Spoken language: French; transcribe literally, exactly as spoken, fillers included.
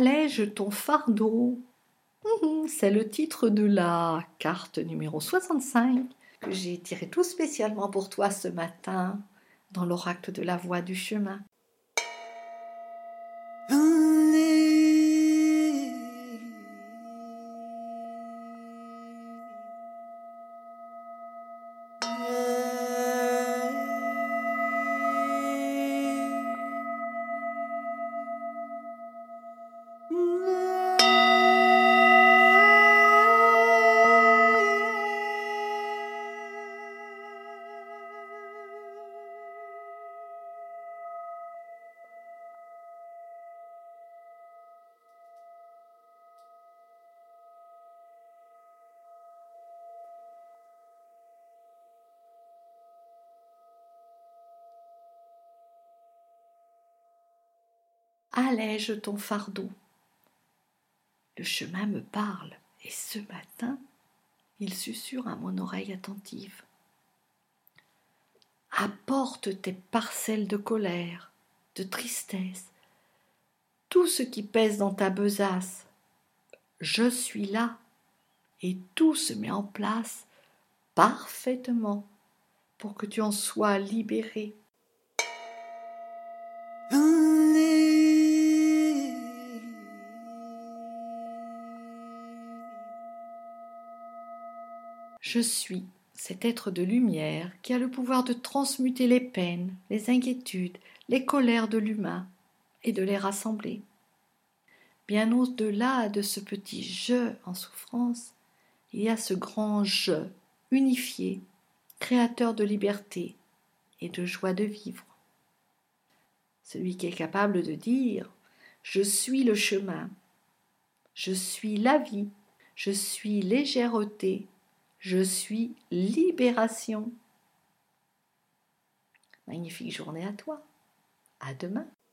Allège ton fardeau. C'est le titre de la carte numéro soixante-cinq que j'ai tirée tout spécialement pour toi ce matin dans l'oracle de la voie du chemin. Allège ton fardeau. Le chemin me parle, et ce matin, il susurre à mon oreille attentive. Apporte tes parcelles de colère, de tristesse, tout ce qui pèse dans ta besace. Je suis là, et tout se met en place parfaitement pour que tu en sois libéré. Je suis cet être de lumière qui a le pouvoir de transmuter les peines, les inquiétudes, les colères de l'humain et de les rassembler. Bien au-delà de ce petit « je » en souffrance, il y a ce grand « je » unifié, créateur de liberté et de joie de vivre. Celui qui est capable de dire « je suis le chemin, je suis la vie, je suis légèreté, je suis libération ». Magnifique journée à toi. À demain.